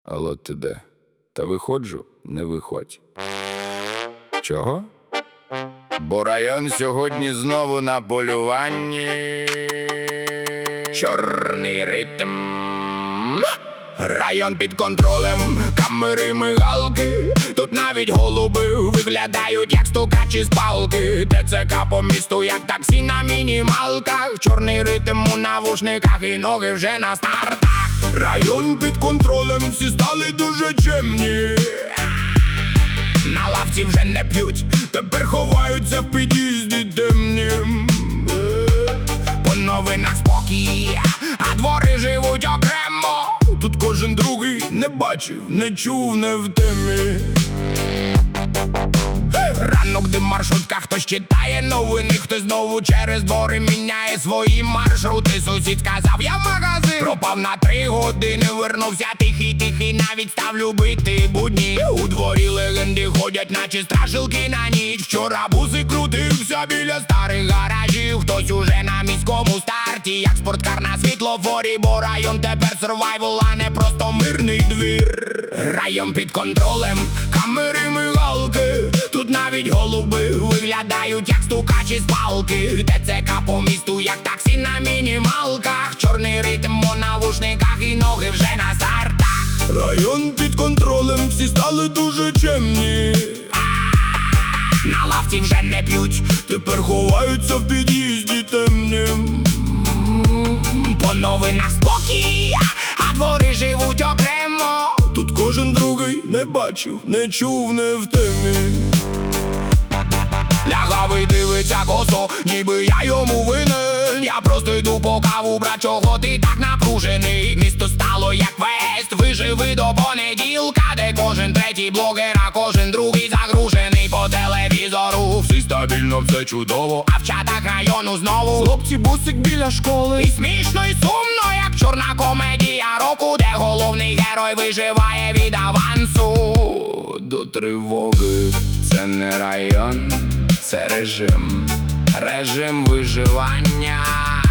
Алло, ти де? Та виходжу, не виходь. Чого? Бо район сьогодні знову на полюванні. Чорний ритм. Район під контролем, камери, мигалки. Тут навіть голуби виглядають як стукачі з палки. ТЦК по місту, як таксі на мінімалках. Чорний ритм у навушниках і ноги вже на стартах. Район під контролем, всі стали дуже чемні. На лавці вже не п'ють, тепер ховаються в під'їзді темнім. По новинах спокій, а двори живуть окремо. Тут кожен другий не бачив, не чув, не в темі. Ранок, де маршрутка, хтось читає новини, хтось знову через двори міняє свої маршрути. Сусід сказав, я в магазин, пропав на 3 години, вернувся тихий, навіть став любити будні. У дворі легенди ходять, наче страшилки на ніч. Вчора буси крутився біля старих гаражів, хтось уже на міському старті, як спорткар на світлофорі. Бо район тепер сервайвал, а не просто мирний двір. Район під контролем, камери, мигалки. Тут навіть голуби виглядають як стукачі з палки. ТЦК по місту, як таксі на мінімалках. Чорний ритм у навушниках і ноги вже на стартах. Район під контролем, всі стали дуже чемні. На лавці вже не п'ють, тепер ховаються в під'їзді темнім. По новинах спокій, а двори живуть окремо. Тут кожен другий не бачив, не чув, не в темі. Лягавий дивиться косо, ніби я йому винен. Я просто йду по каву, брат, чого ти так напружений? Місто стало як квест, виживи до понеділка, де кожен третій блогер, а кожен другий загружений по телевізору. Всі стабільно, все чудово, а в чатах району знову хлопці, бусик біля школи. І смішно, і сумно, як чорна комедія року, де головний герой виживає від авансу до тривоги. Це не район, це режим, режим виживання.